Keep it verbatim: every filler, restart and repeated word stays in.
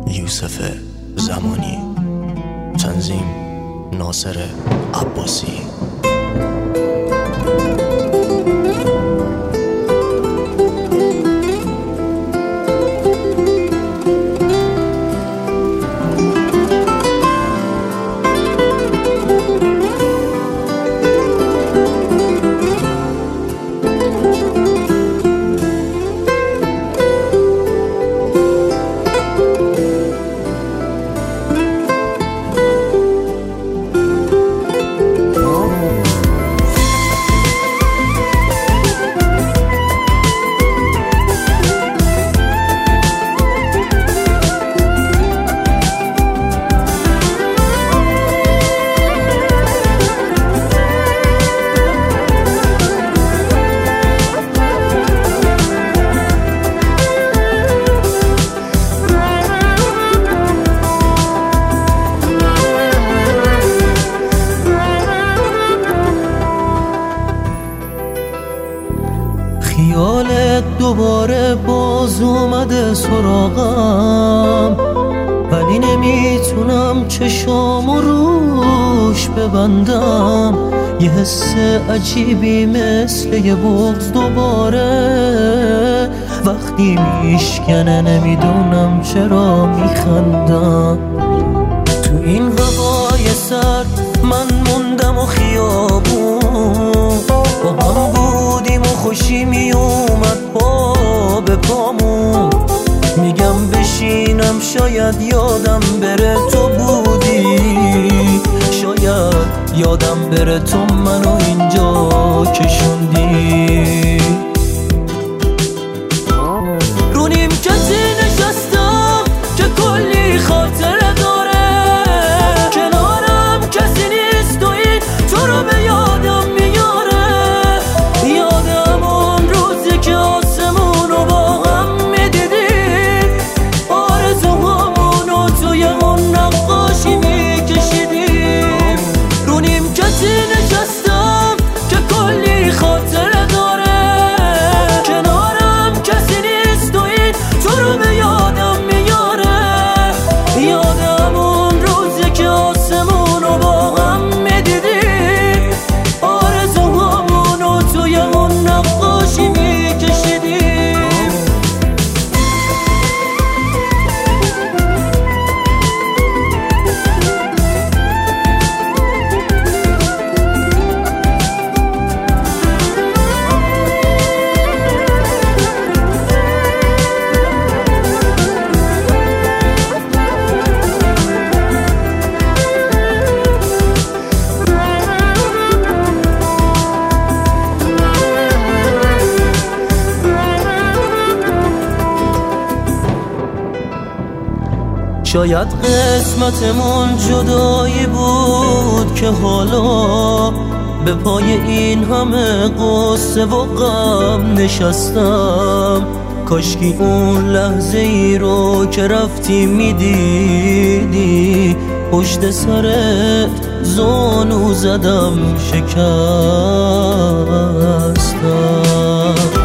یوسف زمانی، تنظیم ناصر عباسی. خیالت دوباره باز اومده سراغم، ولی نمیتونم چشامو روش ببندم. یه حس عجیبی مثل یه بغض دوباره وقتی میشکنه، نمیدونم چرا میخندم. تو این هوای سرد من موندم و خیابون، با هم بودیم و خوشی می اومد پا به پامون. میگم بشینم شاید یادم بره تو بودی، شاید یادم بره تو منو اینجا کشوندی. رو نیمکتی نشستم که کلی خاطره داره، کنارم کسی نیست و این تو رو به یادم میاره. یادم اون روزی که آسمونو با هم میدیدیم، آرزوهامونو توی اون نقاشی میکشیدیم. رو نیمکتی نشستم که کلی خاطره داره، کنارم کسی نیست و این تو رو به یادم میاره. یادم اون روزی که آسمونو با هم میدیدیم، آرزوهامونو توی اون نقاشی میکشیدیم. شاید قسمتمون جدایی بود که حالا به پای این همه قصه و غم نشستم. کاشکی اون لحظه ای رو که رفتی میدیدی، پشت سرت زانو زدم شکستم.